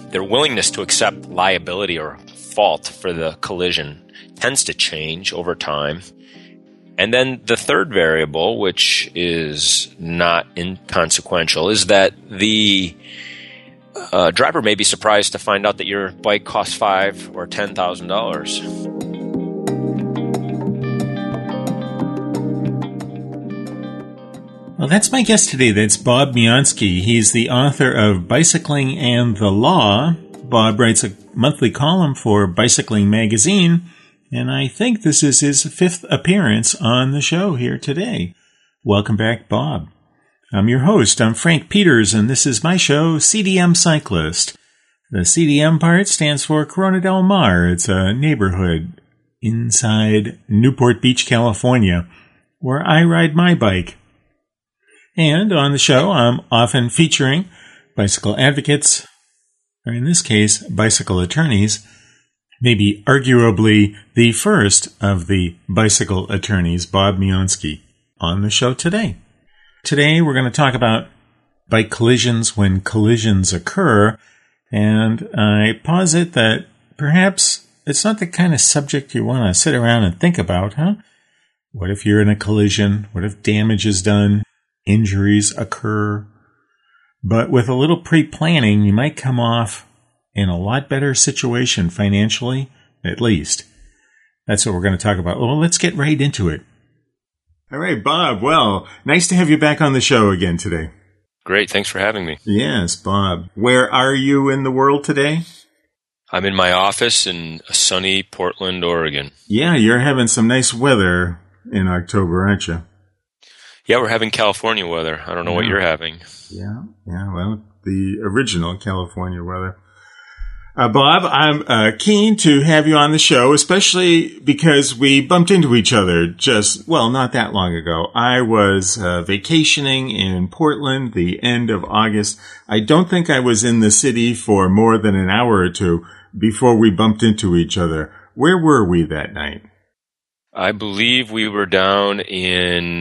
their willingness to accept liability or fault for the collision tends to change over time. And then the third variable, which is not inconsequential, is that the driver may be surprised to find out that your bike costs $5,000 or $10,000. Well, that's my guest today. That's Bob Miansky. He's the author of Bicycling and the Law. Bob writes a monthly column for Bicycling Magazine, and I think this is his 5th appearance on the show here today. Welcome back, Bob. I'm your host. I'm Frank Peters, and this is my show, CDM Cyclist. The CDM part stands for Corona del Mar. It's a neighborhood inside Newport Beach, California, where I ride my bike. And on the show, I'm often featuring bicycle advocates, or in this case, bicycle attorneys, maybe arguably the first of the bicycle attorneys, Bob Miansky, on the show today. Today, we're going to talk about bike collisions when collisions occur, and I posit that perhaps it's not the kind of subject you want to sit around and think about, huh? What if you're in a collision? What if damage is done? Injuries occur, but with a little pre-planning, you might come off in a lot better situation financially, at least. That's what we're going to talk about. Well, let's get right into it. All right, Bob. Well, nice to have you back on the show again today. Great. Thanks for having me. Yes, Bob. Where are you in the world today? I'm in my office in sunny Portland, Oregon. Yeah, you're having some nice weather in October, aren't you? Yeah, we're having California weather. I don't know what you're having. Yeah, well, the original California weather. Bob, I'm keen to have you on the show, especially because we bumped into each other not that long ago. I was vacationing in Portland the end of August. I don't think I was in the city for more than an hour or two before we bumped into each other. Where were we that night? I believe we were down in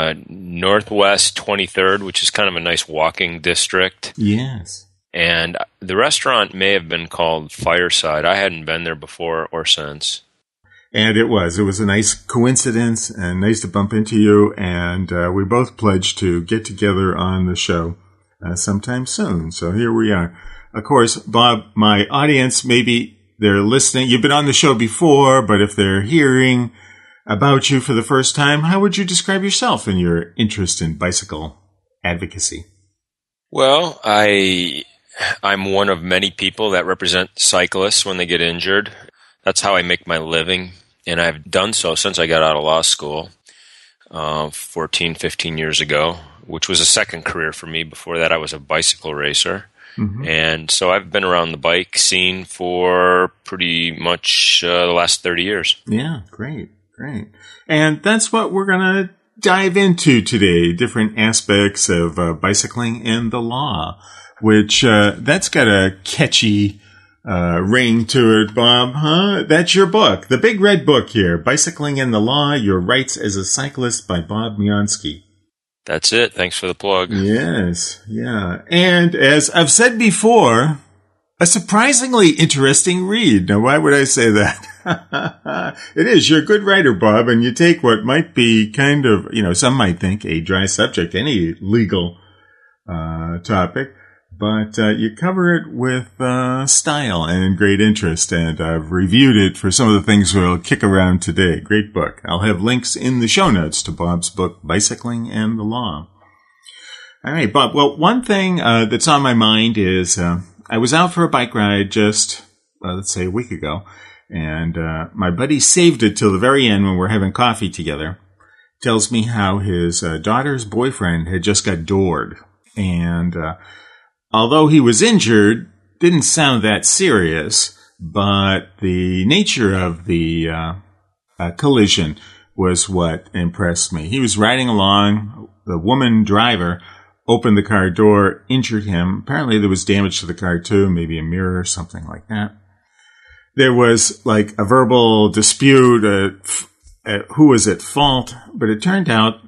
Northwest 23rd, which is kind of a nice walking district. Yes. And the restaurant may have been called Fireside. I hadn't been there before or since. And it was a nice coincidence and nice to bump into you. And we both pledged to get together on the show sometime soon. So here we are. Of course, Bob, my audience, maybe they're listening. You've been on the show before, but if they're hearing about you for the first time, how would you describe yourself and your interest in bicycle advocacy? Well, I'm one of many people that represent cyclists when they get injured. That's how I make my living, and I've done so since I got out of law school 14, 15 years ago, which was a second career for me. Before that, I was a bicycle racer. Mm-hmm. And so I've been around the bike scene for pretty much the last 30 years. Yeah, great. And that's what we're going to dive into today, different aspects of bicycling and the law, which that's got a catchy ring to it, Bob, huh? That's your book, the big red book here, Bicycling and the Law, Your Rights as a Cyclist by Bob Miansky. That's it. Thanks for the plug. Yes, yeah. And as I've said before, a surprisingly interesting read. Now, why would I say that? It is. You're a good writer, Bob, and you take what might be kind of, some might think a dry subject, any legal topic, but you cover it with style and great interest, and I've reviewed it for some of the things we'll kick around today. Great book. I'll have links in the show notes to Bob's book, Bicycling and the Law. All right, Bob. Well, one thing that's on my mind is I was out for a bike ride just, let's say, a week ago, and my buddy saved it till the very end when we're having coffee together. Tells me how his daughter's boyfriend had just got doored, and although he was injured, didn't sound that serious, but the nature of the collision was what impressed me. He was riding along, the woman driver opened the car door, injured him. Apparently there was damage to the car too, maybe a mirror or something like that. There was like a verbal dispute, who was at fault, but it turned out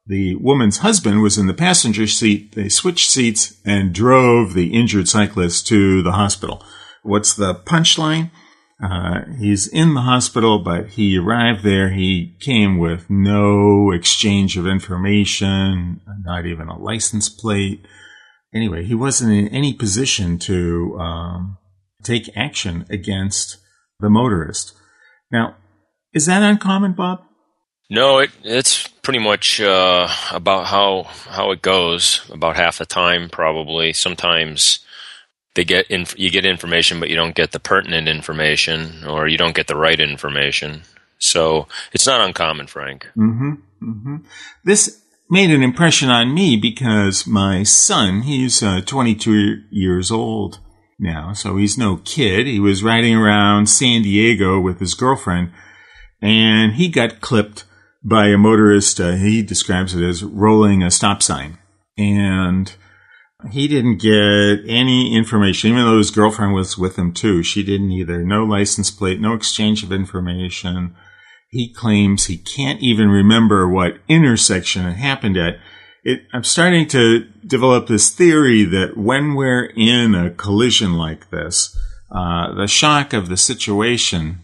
The woman's husband was in the passenger seat. They switched seats and drove the injured cyclist to the hospital. What's the punchline? He's in the hospital, but he arrived there. He came with no exchange of information, not even a license plate. Anyway, he wasn't in any position to take action against the motorist. Now, is that uncommon, Bob? No, it's pretty much about how it goes. About half the time, probably. Sometimes you get information, but you don't get the pertinent information, or you don't get the right information. So it's not uncommon, Frank. Mm-hmm. Mm-hmm. This made an impression on me because my son, he's 22 years old now, so he's no kid. He was riding around San Diego with his girlfriend, and he got clipped by a motorist. He describes it as rolling a stop sign. And he didn't get any information, even though his girlfriend was with him too. She didn't either. No license plate, no exchange of information. He claims he can't even remember what intersection it happened at. I'm starting to develop this theory that when we're in a collision like this, the shock of the situation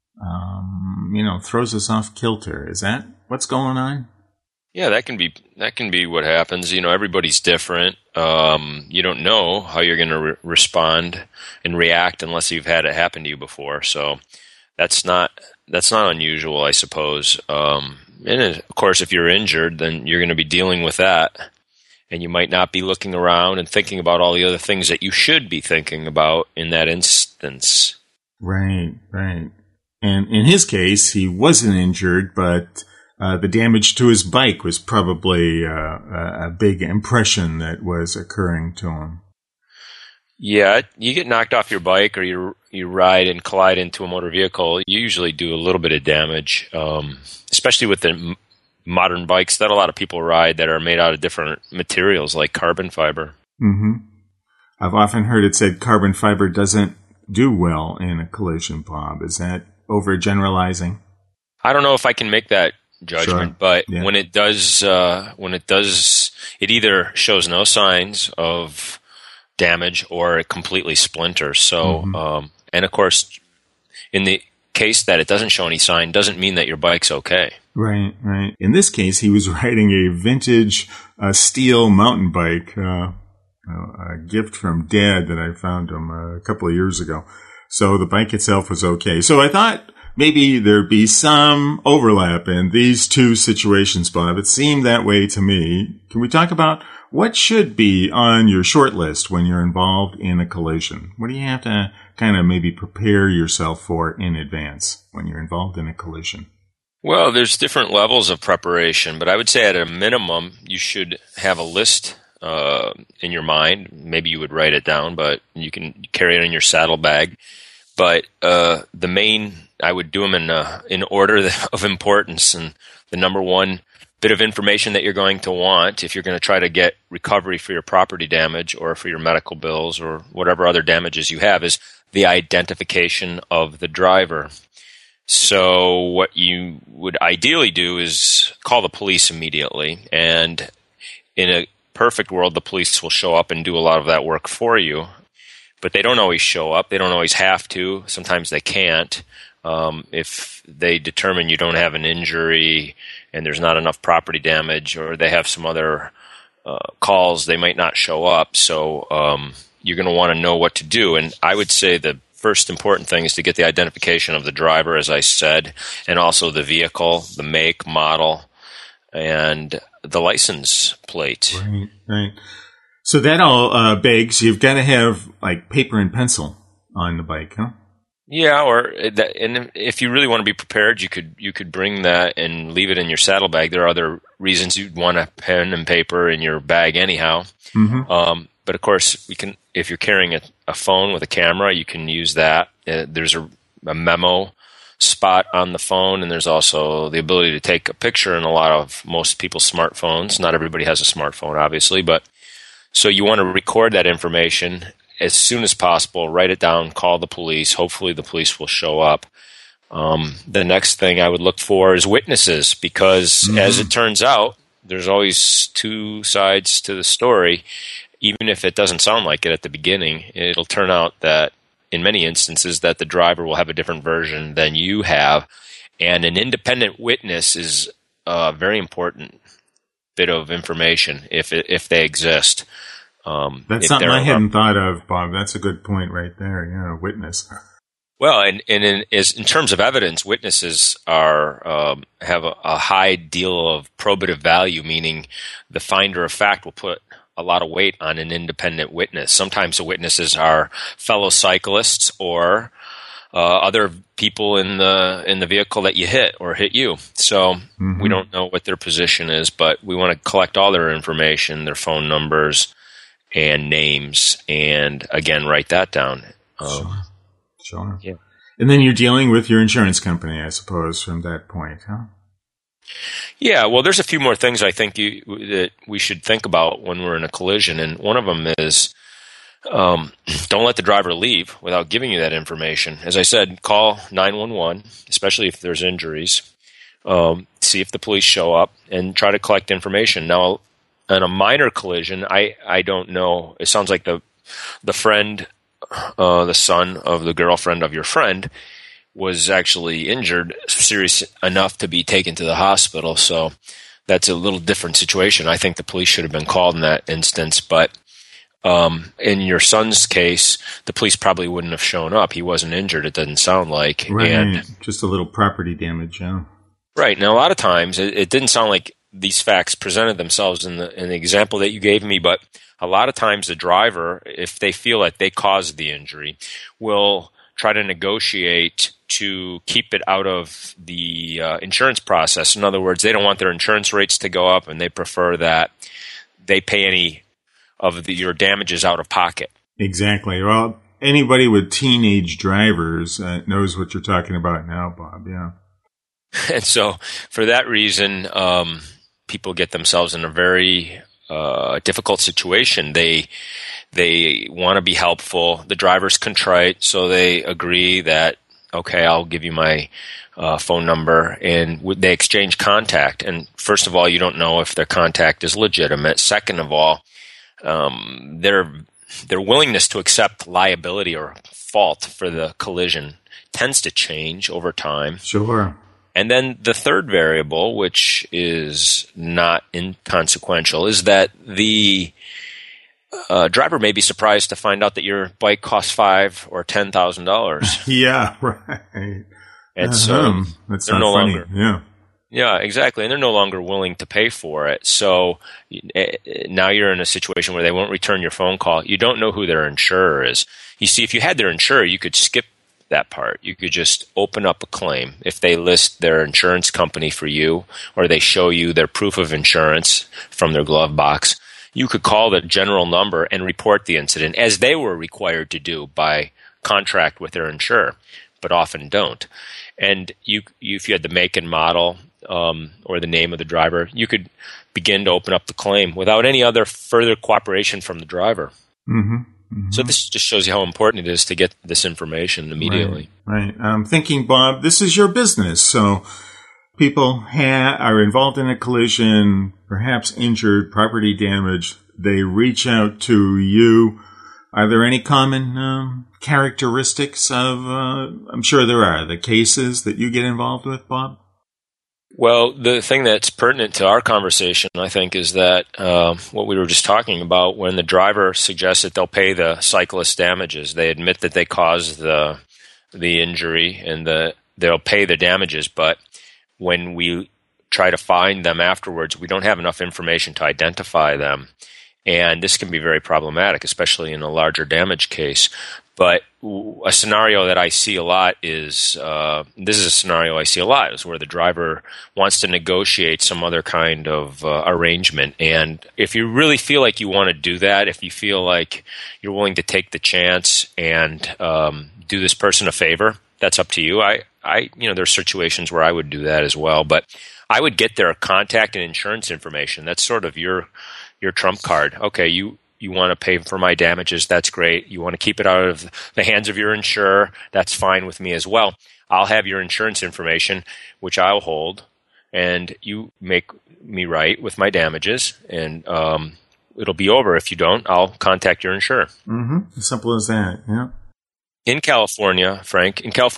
throws us off kilter. Is that what's going on? Yeah, that can be what happens. Everybody's different. You don't know how you're going to respond and react unless you've had it happen to you before. So that's not unusual, I suppose. And of course, if you're injured, then you're going to be dealing with that, and you might not be looking around and thinking about all the other things that you should be thinking about in that instance. Right. And in his case, he wasn't injured, but the damage to his bike was probably a big impression that was occurring to him. Yeah, you get knocked off your bike or you ride and collide into a motor vehicle, you usually do a little bit of damage, especially with the modern bikes that a lot of people ride that are made out of different materials like carbon fiber. Mm-hmm. I've often heard it said carbon fiber doesn't do well in a collision, Bob. Is that overgeneralizing? I don't know if I can make that judgment, sure. But yeah. when it does, it either shows no signs of damage or it completely splinters. So, mm-hmm. And of course, in the case that it doesn't show any sign, doesn't mean that your bike's okay. Right. In this case, he was riding a vintage steel mountain bike, a gift from Dad that I found him a couple of years ago. So the bike itself was okay. So I thought maybe there'd be some overlap in these two situations, Bob. It seemed that way to me. Can we talk about what should be on your short list when you're involved in a collision? What do you have to kind of maybe prepare yourself for in advance when you're involved in a collision? Well, there's different levels of preparation, but I would say at a minimum, you should have a list in your mind. Maybe you would write it down, but you can carry it in your saddlebag. But I would do them in order of importance. And the number one bit of information that you're going to want if you're going to try to get recovery for your property damage or for your medical bills or whatever other damages you have is the identification of the driver. So what you would ideally do is call the police immediately. And in a perfect world, the police will show up and do a lot of that work for you. But they don't always show up. They don't always have to. Sometimes they can't. If they determine you don't have an injury and there's not enough property damage or they have some other calls, they might not show up. So you're going to want to know what to do. And I would say the first important thing is to get the identification of the driver, as I said, and also the vehicle, the make, model, and the license plate. Right. So that all begs, you've got to have like paper and pencil on the bike, huh? Yeah, and if you really want to be prepared, you could bring that and leave it in your saddlebag. There are other reasons you'd want a pen and paper in your bag anyhow. Mm-hmm. But of course, if you're carrying a phone with a camera, you can use that. There's a memo spot on the phone, and there's also the ability to take a picture in most people's smartphones. Not everybody has a smartphone, obviously, but so you want to record that information as soon as possible, write it down, call the police. Hopefully the police will show up. The next thing I would look for is witnesses because as it turns out, there's always two sides to the story. Even if it doesn't sound like it at the beginning, it'll turn out that in many instances that the driver will have a different version than you have. And an independent witness is a very important bit of information if they exist. That's something I hadn't thought of, Bob. That's a good point right there. Yeah, a witness. Well, and in terms of evidence, witnesses are have a high deal of probative value, meaning the finder of fact will put a lot of weight on an independent witness. Sometimes the witnesses are fellow cyclists or other people in the vehicle that you hit or hit you. So we don't know what their position is, but we want to collect all their information, their phone numbers and names, and again, write that down. Sure. Yeah. And then you're dealing with your insurance company, I suppose, from that point, huh? Yeah, well, there's a few more things I think that we should think about when we're in a collision, and one of them is don't let the driver leave without giving you that information. As I said, call 911, especially if there's injuries. See if the police show up and try to collect information. Now, in a minor collision, I don't know. It sounds like the friend, the son of the girlfriend of your friend, was actually injured, serious enough to be taken to the hospital. So that's a little different situation. I think the police should have been called in that instance. But in your son's case, the police probably wouldn't have shown up. He wasn't injured, it doesn't sound like. Right, and, just a little property damage, yeah. Right. Now, a lot of times, it didn't sound like these facts presented themselves in the example that you gave me, but a lot of times the driver, if they feel like they caused the injury, will try to negotiate to keep it out of the insurance process. In other words, they don't want their insurance rates to go up, and they prefer that they pay any of your damages out of pocket. Exactly. Well, anybody with teenage drivers knows what you're talking about now, Bob, yeah. And so for that reason, people get themselves in a very difficult situation. They want to be helpful. The driver's contrite, so they agree that, okay, I'll give you my phone number, and they exchange contact. And first of all, you don't know if their contact is legitimate. Second of all, their willingness to accept liability or fault for the collision tends to change over time. Sure. And then the third variable, which is not inconsequential, is that the driver may be surprised to find out that your bike costs $5,000 or $10,000. Yeah, right. And so that's they're not no funny. longer. Yeah, exactly. And they're no longer willing to pay for it. So now you're in a situation where they won't return your phone call. You don't know who their insurer is. You see, if you had their insurer, you could skip that part. You could just open up a claim. If they list their insurance company for you, or they show you their proof of insurance from their glove box, you could call the general number and report the incident, as they were required to do by contract with their insurer, but often don't. And if you had the make and model or the name of the driver, you could begin to open up the claim without any other further cooperation from the driver. Mm-hmm. Mm-hmm. So this just shows you how important it is to get this information immediately. Right. I'm thinking, Bob, this is your business. So people are involved in a collision, perhaps injured, property damage. They reach out to you. Are there any common characteristics of, I'm sure there are, the cases that you get involved with, Bob? Well, the thing that's pertinent to our conversation, I think, is that what we were just talking about, when the driver suggests that they'll pay the cyclist damages, they admit that they caused the injury and they'll pay the damages, but when we try to find them afterwards, we don't have enough information to identify them. And this can be very problematic, especially in a larger damage case. But a scenario that I see a lot is, is where the driver wants to negotiate some other kind of arrangement. And if you really feel like you want to do that, if you feel like you're willing to take the chance and do this person a favor, that's up to you. There's situations where I would do that as well. But I would get their contact and insurance information. That's sort of your trump card. Okay, you want to pay for my damages, that's great. You want to keep it out of the hands of your insurer, that's fine with me as well. I'll have your insurance information, which I'll hold, and you make me right with my damages, and it'll be over. If you don't, I'll contact your insurer. Mm-hmm. As simple as that, yeah. In California, Frank,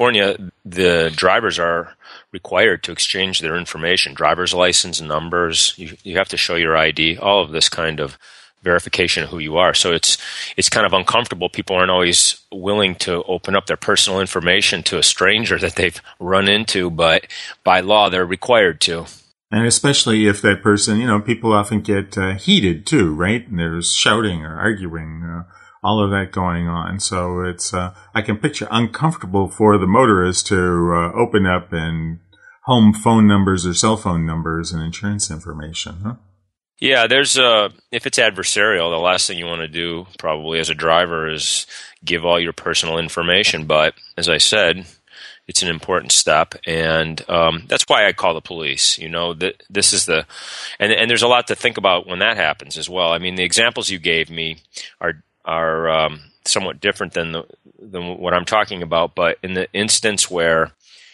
the drivers are required to exchange their information, driver's license numbers. You have to show your ID, all of this kind of verification of who you are. So it's kind of uncomfortable. People aren't always willing to open up their personal information to a stranger that they've run into, but by law, they're required to. And especially if that person, people often get heated too, right? And there's shouting or arguing, all of that going on. So it's, I can picture uncomfortable for the motorist to open up and home phone numbers or cell phone numbers and insurance information, huh? Yeah, if it's adversarial, the last thing you want to do probably as a driver is give all your personal information. But as I said, it's an important step, and that's why I call the police. This is and there's a lot to think about when that happens as well. I mean, the examples you gave me are somewhat different than what I'm talking about. But in the instance where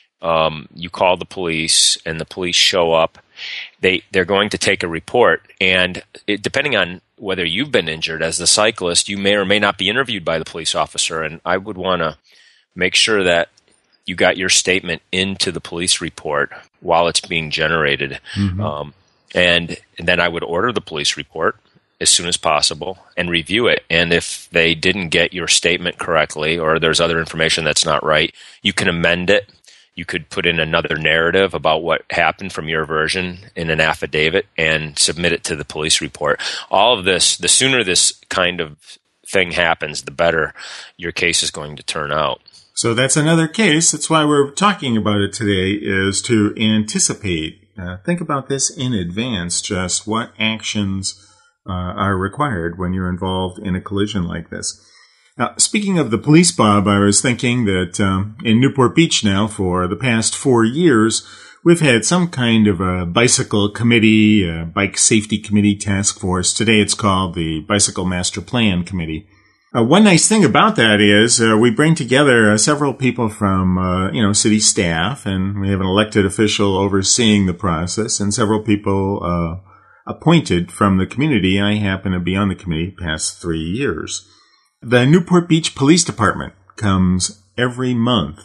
you call the police and the police show up, they're going to take a report, and depending on whether you've been injured as the cyclist, you may or may not be interviewed by the police officer, and I would want to make sure that you got your statement into the police report while it's being generated. Mm-hmm. And then I would order the police report as soon as possible and review it. And if they didn't get your statement correctly or there's other information that's not right, you can amend it. You could put in another narrative about what happened from your version in an affidavit and submit it to the police report. All of this, the sooner this kind of thing happens, the better your case is going to turn out. So that's another case. That's why we're talking about it today, is to anticipate. Think about this in advance, just what actions are required when you're involved in a collision like this. Now, speaking of the police, Bob, I was thinking that in Newport Beach now for the past 4 years, we've had some kind of a bicycle committee, a bike safety committee task force. Today it's called the Bicycle Master Plan Committee. One nice thing about that is we bring together several people from, city staff, and we have an elected official overseeing the process, and several people appointed from the community. I happen to be on the committee past 3 years. The Newport Beach Police Department comes every month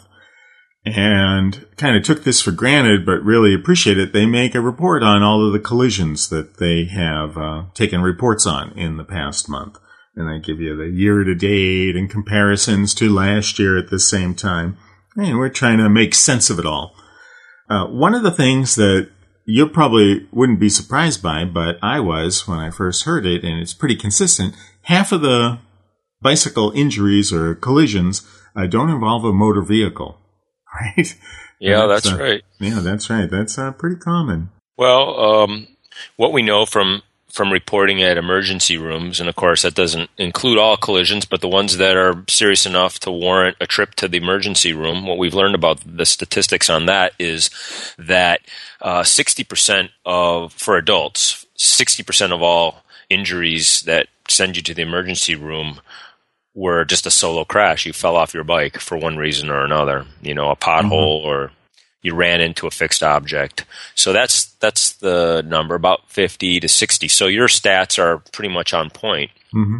and kind of took this for granted, but really appreciate it. They make a report on all of the collisions that they have taken reports on in the past month. And I give you the year-to-date and comparisons to last year at the same time. And we're trying to make sense of it all. One of the things that you probably wouldn't be surprised by, but I was when I first heard it, and it's pretty consistent, half of the bicycle injuries or collisions don't involve a motor vehicle, right? Yeah, that's right. Yeah, that's right. That's pretty common. Well, what we know from reporting at emergency rooms, and of course that doesn't include all collisions, but the ones that are serious enough to warrant a trip to the emergency room, what we've learned about the statistics on that is that 60% for adults, 60% of all injuries that send you to the emergency room were just a solo crash. You fell off your bike for one reason or another, a pothole, or you ran into a fixed object. So that's the number, about 50 to 60. So your stats are pretty much on point. Mm-hmm.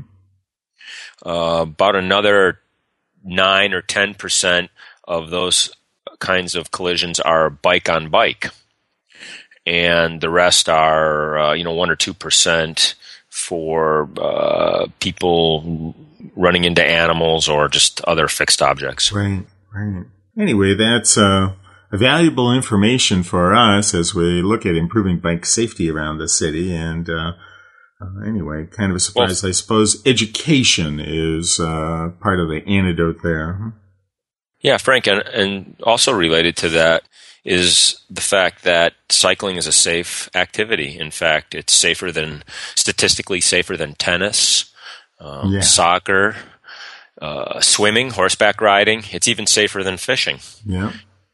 About another 9 or 10% of those kinds of collisions are bike on bike. And the rest are, 1 or 2% for people running into animals or just other fixed objects. Right. Anyway, that's valuable information for us as we look at improving bike safety around the city. And anyway, kind of a surprise. Well, I suppose education is part of the antidote there. Yeah, Frank, and also related to that is the fact that cycling is a safe activity. In fact, it's statistically safer than tennis, soccer, swimming, horseback riding. It's even safer than fishing. Yeah.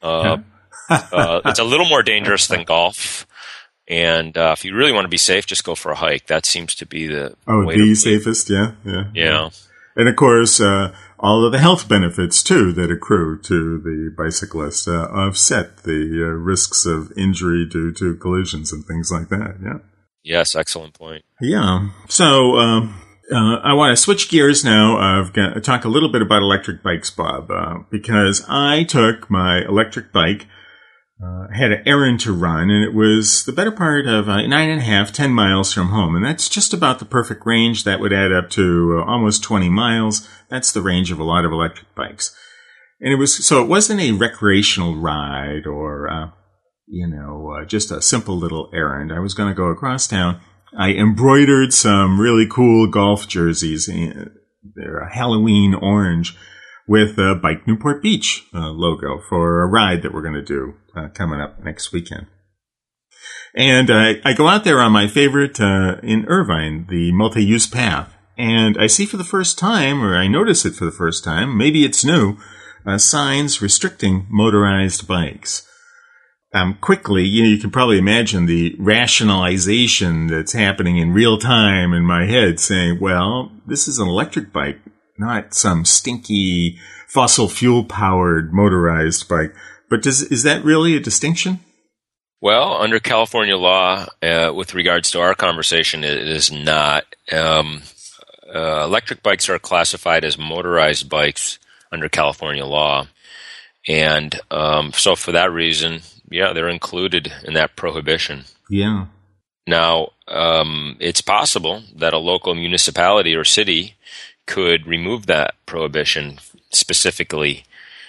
It's a little more dangerous than golf. And if you really want to be safe, just go for a hike. That seems to be the way the safest. Yeah. Yeah. And of course, all of the health benefits, too, that accrue to the bicyclist offset the risks of injury due to collisions and things like that. Yeah. Yes, excellent point. Yeah. So I want to switch gears now. I've got to talk a little bit about electric bikes, Bob, because I took my electric bike, had an errand to run, and it was the better part of 9.5, 10 miles from home. And that's just about the perfect range. That would add up to almost 20 miles. That's the range of a lot of electric bikes. And it wasn't a recreational ride or, just a simple little errand. I was going to go across town. I embroidered some really cool golf jerseys. They're Halloween orange with a Bike Newport Beach logo for a ride that we're going to do coming up next weekend. And I go out there on my favorite in Irvine, the multi-use path. And I see for the first time, or I notice it for the first time, maybe it's new, signs restricting motorized bikes. Quickly, you can probably imagine the rationalization that's happening in real time in my head saying, well, this is an electric bike, not some stinky fossil fuel powered motorized bike. But is that really a distinction? Well, under California law, with regards to our conversation, it is not. Electric bikes are classified as motorized bikes under California law. And so for that reason, yeah, they're included in that prohibition. Yeah. Now, it's possible that a local municipality or city could remove that prohibition specifically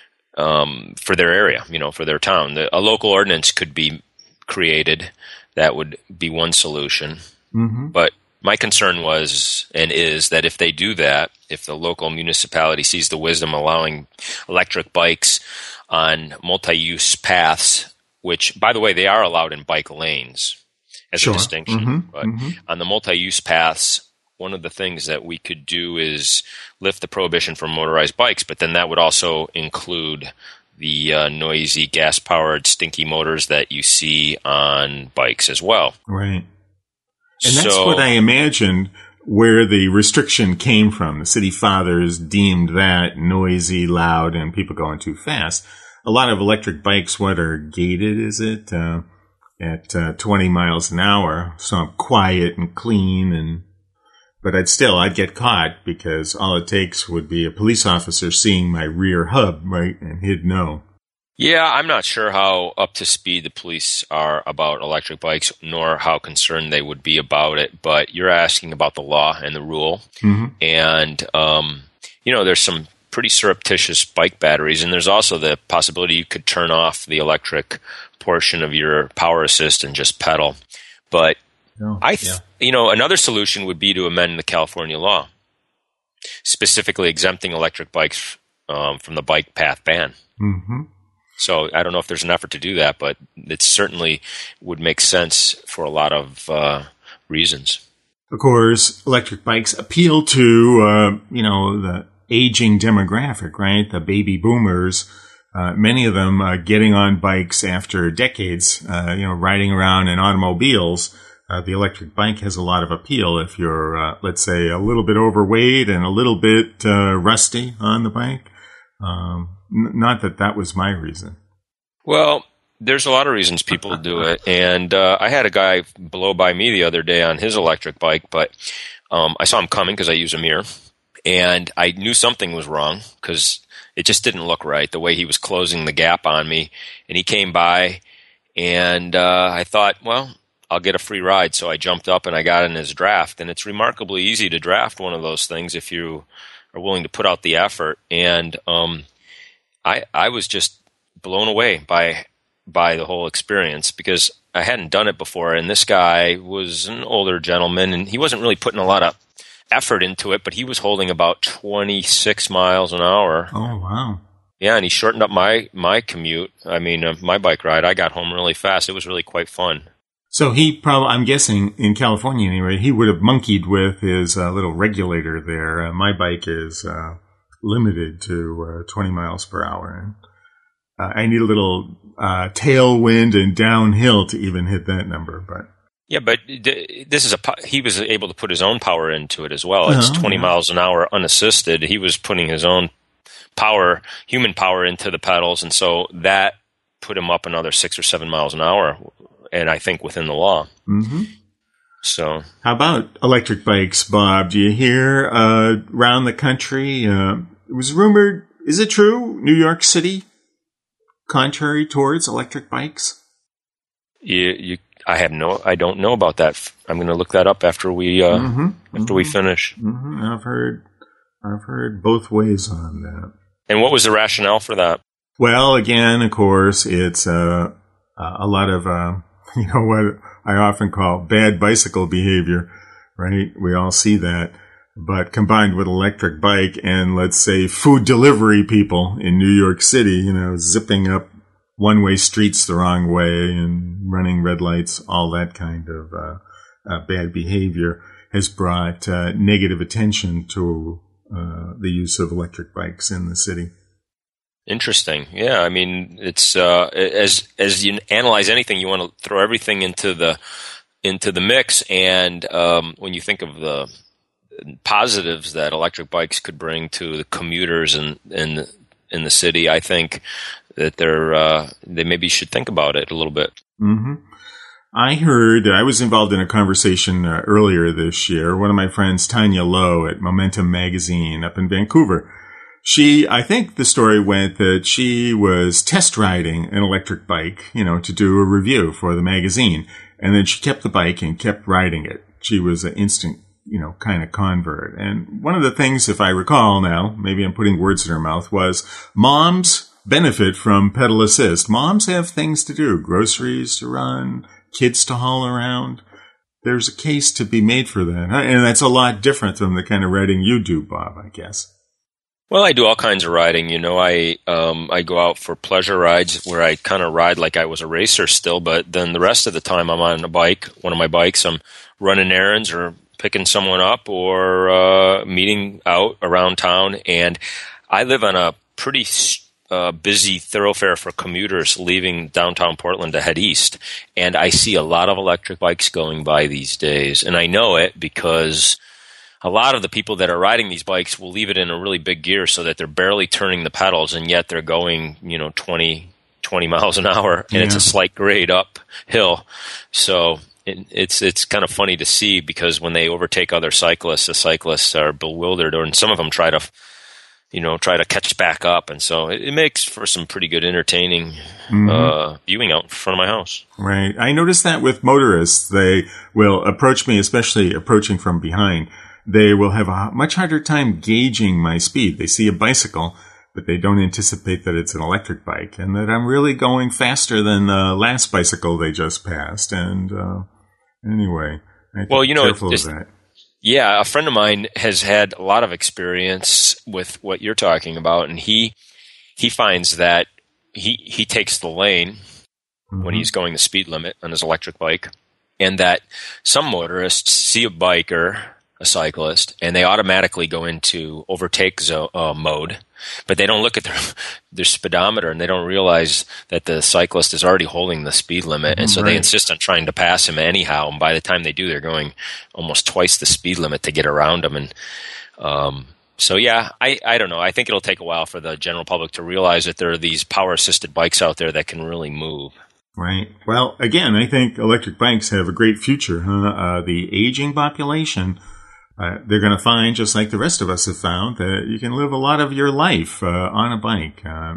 for their area, for their town. A local ordinance could be created. That would be one solution. Mm-hmm. But my concern was and is that if they do that, if the local municipality sees the wisdom allowing electric bikes on multi-use paths, which, by the way, they are allowed in bike lanes as a distinction. Mm-hmm. But on the multi-use paths, one of the things that we could do is lift the prohibition for motorized bikes, but then that would also include the noisy, gas-powered, stinky motors that you see on bikes as well. Right. And that's what I imagined where the restriction came from. The city fathers deemed that noisy, loud, and people going too fast. A lot of electric bikes, what are gated, is it? At 20 miles an hour. So I'm quiet and clean, but I'd get caught because all it takes would be a police officer seeing my rear hub, right? And he'd know. Yeah, I'm not sure how up to speed the police are about electric bikes, nor how concerned they would be about it. But you're asking about the law and the rule. Mm-hmm. And, there's some pretty surreptitious bike batteries. And there's also the possibility you could turn off the electric portion of your power assist and just pedal. But another solution would be to amend the California law, specifically exempting electric bikes from the bike path ban. Mm-hmm. So I don't know if there's an effort to do that, but it certainly would make sense for a lot of reasons. Of course, electric bikes appeal to, the aging demographic, right? The baby boomers, many of them getting on bikes after decades, riding around in automobiles. The electric bike has a lot of appeal if you're, let's say, a little bit overweight and a little bit rusty on the bike. Not that was my reason. Well, there's a lot of reasons people do it. And I had a guy blow by me the other day on his electric bike, but I saw him coming because I use a mirror. And I knew something was wrong because it just didn't look right, the way he was closing the gap on me. And he came by, and I thought, well, I'll get a free ride. So I jumped up and I got in his draft. And it's remarkably easy to draft one of those things if you are willing to put out the effort. And I was just blown away by the whole experience because I hadn't done it before. And this guy was an older gentleman, and he wasn't really putting a lot of effort into it, but he was holding about 26 miles an hour. Oh, wow. Yeah, and he shortened up my commute. I mean, my bike ride. I got home really fast. It was really quite fun. So he probably, I'm guessing, in California anyway, he would have monkeyed with his little regulator there. My bike is limited to 20 miles per hour. I need a little tailwind and downhill to even hit that number. But yeah, but he was able to put his own power into it as well. It's 20 miles an hour unassisted. He was putting his own human power into the pedals, and so that put him up another 6 or 7 miles an hour, and I think within the law. Mm-hmm. So, how about electric bikes, Bob? Do you hear around the country? It was rumored. Is it true? New York City, contrary towards electric bikes. I don't know about that. I'm going to look that up after we we finish. Mm-hmm. I've heard both ways on that. And what was the rationale for that? Well, again, of course, it's a lot of what I often call bad bicycle behavior, right? We all see that. But combined with electric bike and, let's say, food delivery people in New York City, zipping up one-way streets the wrong way and running red lights, all that kind of bad behavior has brought negative attention to the use of electric bikes in the city. Interesting. Yeah, I mean, it's as you analyze anything, you want to throw everything into the mix, and when you think of the positives that electric bikes could bring to the commuters in the city, I think that they maybe should think about it a little bit. Mm-hmm. I was involved in a conversation earlier this year. One of my friends, Tanya Lowe at Momentum Magazine up in Vancouver, I think the story went that she was test riding an electric bike, to do a review for the magazine. And then she kept the bike and kept riding it. She was an instant, kind of convert. And one of the things, if I recall now, maybe I'm putting words in her mouth, was moms benefit from pedal assist. Moms have things to do, groceries to run, kids to haul around. There's a case to be made for that. And that's a lot different than the kind of riding you do, Bob, I guess. Well, I do all kinds of riding. I go out for pleasure rides where I kind of ride like I was a racer still, but then the rest of the time I'm on one of my bikes, I'm running errands or picking someone up or meeting out around town. And I live on a pretty busy thoroughfare for commuters leaving downtown Portland to head east. And I see a lot of electric bikes going by these days. And I know it because a lot of the people that are riding these bikes will leave it in a really big gear so that they're barely turning the pedals, and yet they're going, 20 miles an hour, and It's a slight grade uphill. So it's kind of funny to see, because when they overtake other cyclists, the cyclists are bewildered, and some of them try to catch back up. And so it makes for some pretty good entertaining viewing out in front of my house. Right. I noticed that with motorists. They will approach me, especially approaching from behind. They will have a much harder time gauging my speed. They see a bicycle, but they don't anticipate that it's an electric bike and that I'm really going faster than the last bicycle they just passed. And anyway, careful of that. Yeah, a friend of mine has had a lot of experience with what you're talking about, and he finds that he takes the lane when he's going the speed limit on his electric bike, and that some motorists see a biker, a cyclist, and they automatically go into overtake mode, but they don't look at their speedometer, and they don't realize that the cyclist is already holding the speed limit, and so they insist on trying to pass him anyhow, and by the time they do, they're going almost twice the speed limit to get around him. And so yeah, I don't know. I think it'll take a while for the general public to realize that there are these power-assisted bikes out there that can really move. Right. Well, again, I think electric bikes have a great future. The aging population, they're going to find, just like the rest of us have found, that you can live a lot of your life on a bike.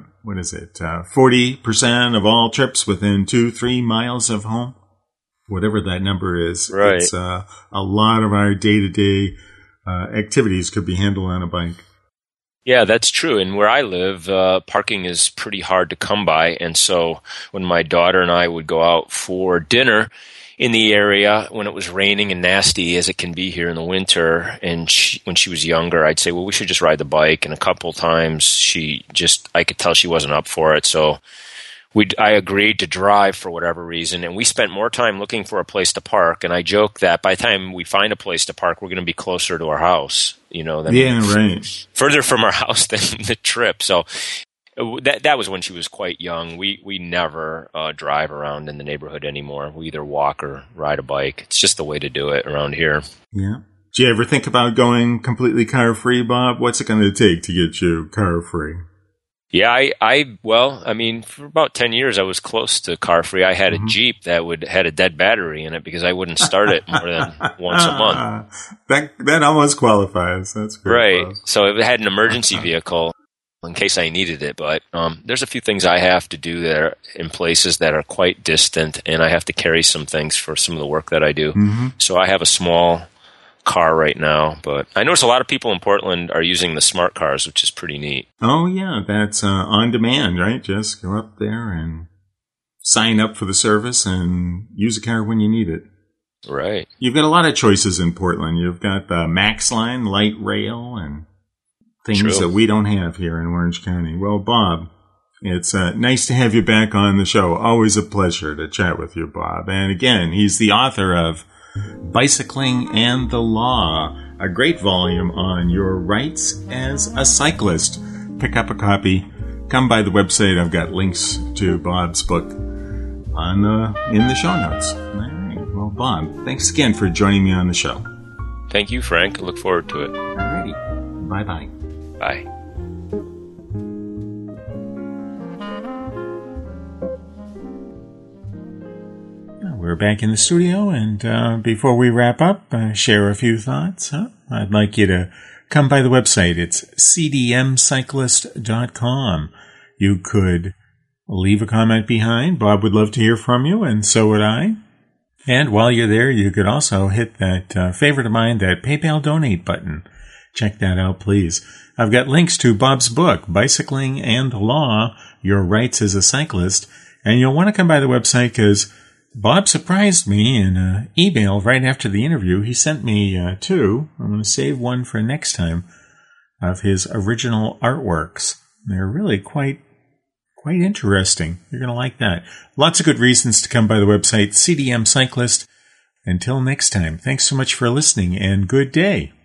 40% of all trips within 2-3 miles of home, whatever that number is. Right. It's a lot of our day-to-day activities could be handled on a bike. Yeah, that's true. And where I live, parking is pretty hard to come by. And so when my daughter and I would go out for dinner in the area when it was raining and nasty, as it can be here in the winter, and when she was younger, I'd say, well, we should just ride the bike. And a couple times I could tell she wasn't up for it. So I agreed to drive for whatever reason, and we spent more time looking for a place to park. And I joke that by the time we find a place to park, we're going to be closer to our house, further from our house than the trip. So that was when she was quite young. We never drive around in the neighborhood anymore. We either walk or ride a bike. It's just the way to do it around here. Yeah. Do you ever think about going completely car-free, Bob? What's it going to take to get you car-free? Yeah, for about 10 years, I was close to car-free. I had a Jeep that had a dead battery in it because I wouldn't start it more than once a month. That almost qualifies. That's great. Right. Bob. So it had an emergency vehicle in case I needed it. But there's a few things I have to do that are in places that are quite distant, and I have to carry some things for some of the work that I do. Mm-hmm. So I have a small car right now, but I notice a lot of people in Portland are using the smart cars, which is pretty neat. Oh yeah, that's on demand, right? Just go up there and sign up for the service and use a car when you need it. Right. You've got a lot of choices in Portland. You've got the Max Line, light rail, and things that we don't have here in Orange County. Well, Bob, it's nice to have you back on the show. Always a pleasure to chat with you, Bob. And again, he's the author of Bicycling and the Law, a great volume on your rights as a cyclist. Pick up a copy. Come by the website. I've got links to Bob's book in the show notes. All right. Well, Bob, thanks again for joining me on the show. Thank you, Frank. I look forward to it. All righty. Bye-bye. Bye. We're back in the studio, and before we wrap up, share a few thoughts. I'd like you to come by the website. It's cdmcyclist.com. You could leave a comment behind. Bob would love to hear from you, and so would I. And while you're there, you could also hit that favorite of mine, that PayPal donate button. Check that out, please. I've got links to Bob's book, Bicycling and the Law, Your Rights as a Cyclist, and you'll want to come by the website because Bob surprised me in an email right after the interview. He sent me two. I'm going to save one for next time of his original artworks. They're really quite interesting. You're going to like that. Lots of good reasons to come by the website, CDM Cyclist. Until next time, thanks so much for listening and good day.